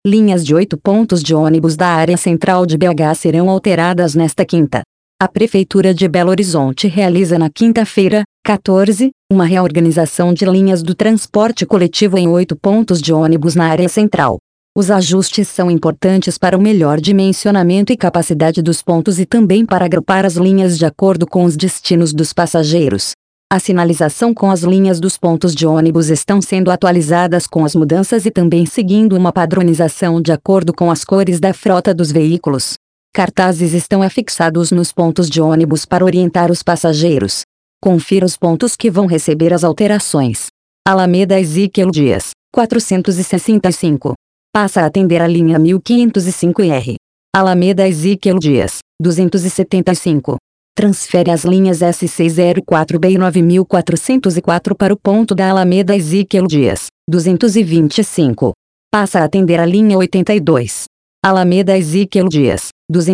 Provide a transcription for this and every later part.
linhas de 8 pontos de ônibus da área central de BH serão alteradas nesta quinta. A Prefeitura de Belo Horizonte realiza na quinta-feira, 14, uma reorganização de linhas do transporte coletivo em 8 pontos de ônibus na área central. Os ajustes são importantes para o melhor dimensionamento e capacidade dos pontos e também para agrupar as linhas de acordo com os destinos dos passageiros. A sinalização com as linhas dos pontos de ônibus estão sendo atualizadas com as mudanças e também seguindo uma padronização de acordo com as cores da frota dos veículos. Cartazes estão afixados nos pontos de ônibus para orientar os passageiros. Confira os pontos que vão receber as alterações. Alameda Ezequiel Dias, 465. Passa a atender a linha 1505R. Alameda Ezequiel Dias, 275. Transfere as linhas S604B e 9404 para o ponto da Alameda Ezequiel Dias, 225. Passa a atender a linha 82. Alameda Ezequiel Dias,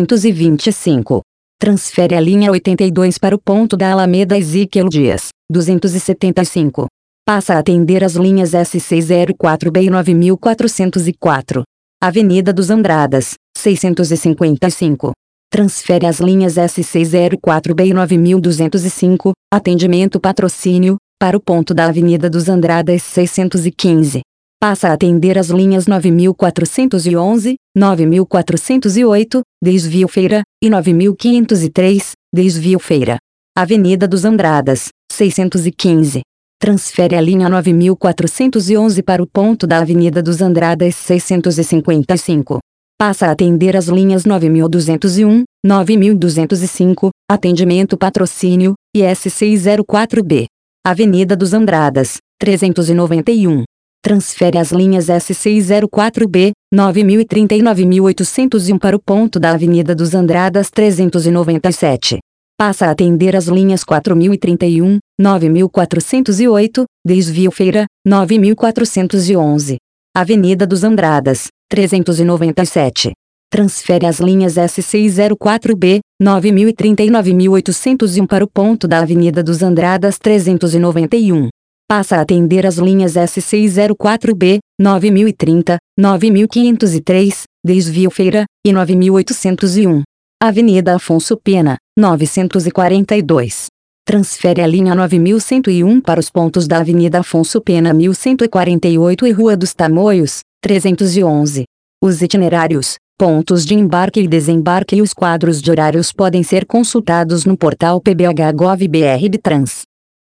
225. Transfere a linha 82 para o ponto da Alameda Ezequiel Dias, 275. Passa a atender as linhas S604B e 9404. Avenida dos Andradas, 655. Transfere as linhas S604B e 9205, atendimento patrocínio, para o ponto da Avenida dos Andradas 615. Passa a atender as linhas 9411, 9408, desvio Feira, e 9503, desvio Feira. Avenida dos Andradas, 615. Transfere a linha 9411 para o ponto da Avenida dos Andradas 655. Passa a atender as linhas 9201, 9205, atendimento patrocínio, e S604B. Avenida dos Andradas, 391. Transfere as linhas S604B, 9030 e 9801 para o ponto da Avenida dos Andradas 397. Passa a atender as linhas 4031, 9408, desvio Feira, 9411. Avenida dos Andradas, 397. Transfere as linhas S604B, 9030 e 9801 para o ponto da Avenida dos Andradas 391. Passa a atender as linhas S604B, 9030, 9503, desvio Feira, e 9801. Avenida Afonso Pena, 942. Transfere a linha 9101 para os pontos da Avenida Afonso Pena 1148 e Rua dos Tamoios, 311. Os itinerários, pontos de embarque e desembarque e os quadros de horários podem ser consultados no portal PBH.gov.br/Bitrans.